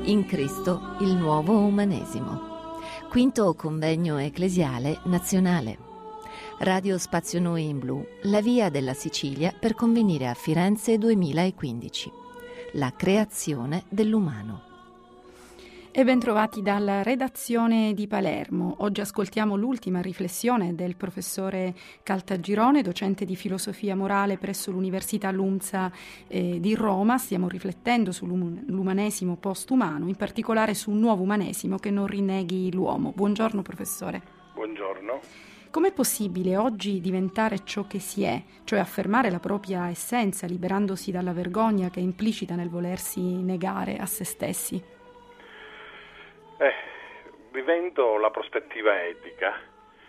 In Cristo il nuovo umanesimo. Quinto convegno ecclesiale nazionale. Radio Spazio Noi in Blu, la via della Sicilia per convenire a Firenze 2015. La creazione dell'umano. E bentrovati dalla redazione di Palermo. Oggi ascoltiamo l'ultima riflessione del professore Caltagirone, docente di filosofia morale presso l'Università LUMSA di Roma. Stiamo riflettendo sull'umanesimo postumano, in particolare su un nuovo umanesimo che non rinneghi l'uomo. Buongiorno professore. Buongiorno. Com'è possibile oggi diventare ciò che si è, cioè affermare la propria essenza, liberandosi dalla vergogna che è implicita nel volersi negare a se stessi? Vivendo la prospettiva etica,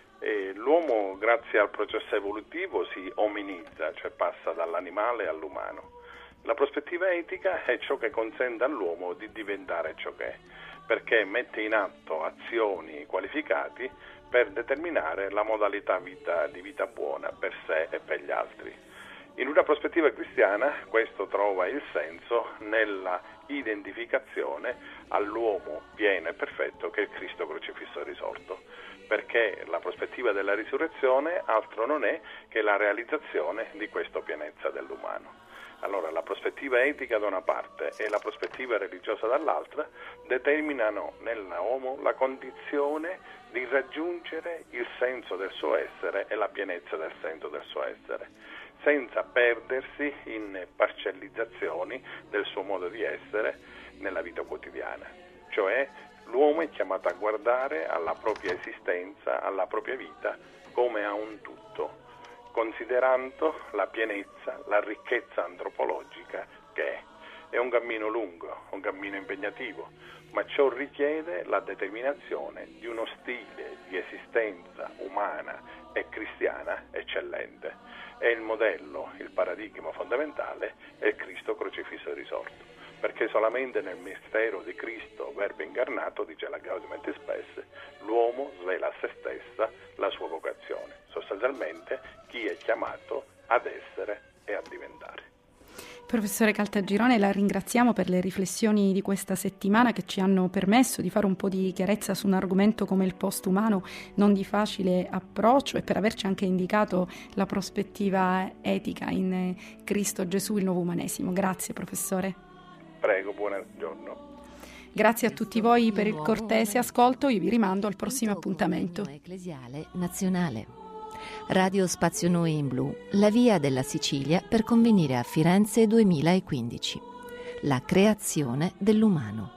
l'uomo grazie al processo evolutivo si ominizza, cioè passa dall'animale all'umano. La prospettiva etica è ciò che consente all'uomo di diventare ciò che è, perché mette in atto azioni qualificati per determinare la modalità di vita buona per sé e per gli altri. In una prospettiva cristiana questo trova il senso nella identificazione all'uomo pieno e perfetto che è il Cristo crocifisso e risorto, perché la prospettiva della risurrezione altro non è che la realizzazione di questa pienezza dell'umano. Allora la prospettiva etica da una parte e la prospettiva religiosa dall'altra determinano nell'uomo la condizione di raggiungere il senso del suo essere e la pienezza del senso del suo essere, senza perdersi in parcellizzazioni del suo modo di essere nella vita quotidiana. Cioè l'uomo è chiamato a guardare alla propria esistenza, alla propria vita come a un tutto, considerando la pienezza, la ricchezza antropologica che è. È un cammino lungo, un cammino impegnativo, ma ciò richiede la determinazione di uno stile di esistenza umana e cristiana eccellente. E il modello, il paradigma fondamentale è il Cristo crocifisso e risorto, perché solamente nel mistero di Cristo, Verbo incarnato, dice la Gaudium et Spes, l'uomo svela a se stessa la sua vocazione, sostanzialmente chi è chiamato ad essere e a diventare. Professore Caltagirone, la ringraziamo per le riflessioni di questa settimana che ci hanno permesso di fare un po' di chiarezza su un argomento come il postumano non di facile approccio e per averci anche indicato la prospettiva etica in Cristo Gesù, il nuovo umanesimo. Grazie professore. Prego, buongiorno. Grazie a tutti voi per il cortese ascolto, io vi rimando al prossimo appuntamento. Ecclesiale nazionale. Radio Spazio Noi in Blu, la via della Sicilia per convenire a Firenze 2015. La creazione dell'umano.